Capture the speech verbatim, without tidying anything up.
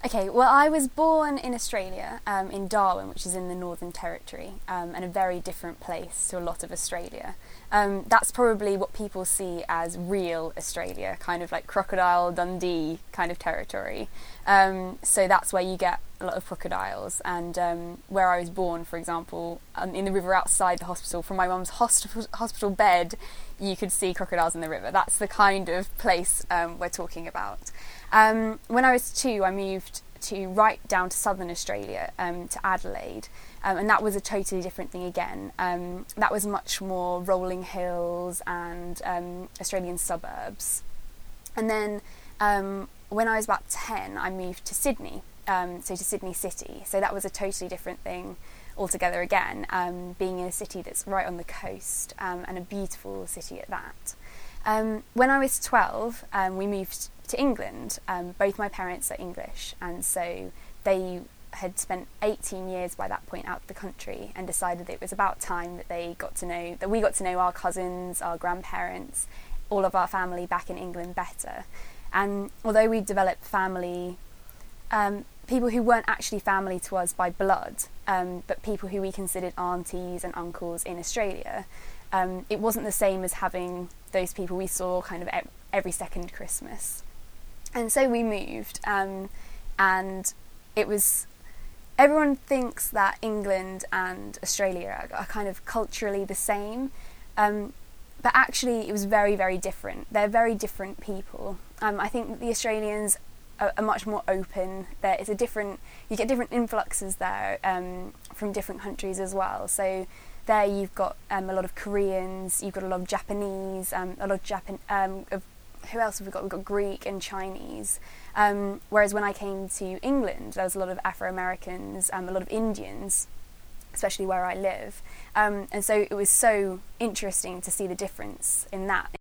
Okay, well, I was born in Australia, um, in Darwin, which is in the Northern Territory, um, and a very different place to a lot of Australia. Um, that's probably what people see as real Australia, kind of like Crocodile Dundee kind of territory. Um, so that's where you get a lot of crocodiles. And um, where I was born, for example, um, in the river outside the hospital, from my mum's hospital, hospital bed, you could see crocodiles in the river. That's the kind of place um, we're talking about. Um, when I was two, I moved to right down to southern Australia, um, to Adelaide, um, and that was a totally different thing again. Um, that was much more rolling hills and um, Australian suburbs. And then um, when I was about ten, I moved to Sydney, um, so to Sydney City. So that was a totally different thing altogether again, um, being in a city that's right on the coast, um, and a beautiful city at that. Um, when I was twelve, um, we moved to England. Um, both my parents are English, and so they had spent eighteen years by that point out of the country, and decided it was about time that they got to know, that we got to know our cousins, our grandparents, all of our family back in England better. And although we developed family, um, people who weren't actually family to us by blood, um, but people who we considered aunties and uncles in Australia, um, it wasn't the same as having those people we saw kind of every second Christmas. And so we moved, um, and it was, everyone thinks that England and Australia are, are kind of culturally the same, um, but actually it was very, very different. They're very different people. Um, I think the Australians are, are much more open. There is a different, you get different influxes there, um, from different countries as well. So there you've got um, a lot of Koreans, you've got a lot of Japanese, um, a lot of Japan, um, of who else have we got? We've got Greek and Chinese. Um, whereas when I came to England, there was a lot of Afro-Americans, um, a lot of Indians, especially where I live. Um, and so it was so interesting to see the difference in that.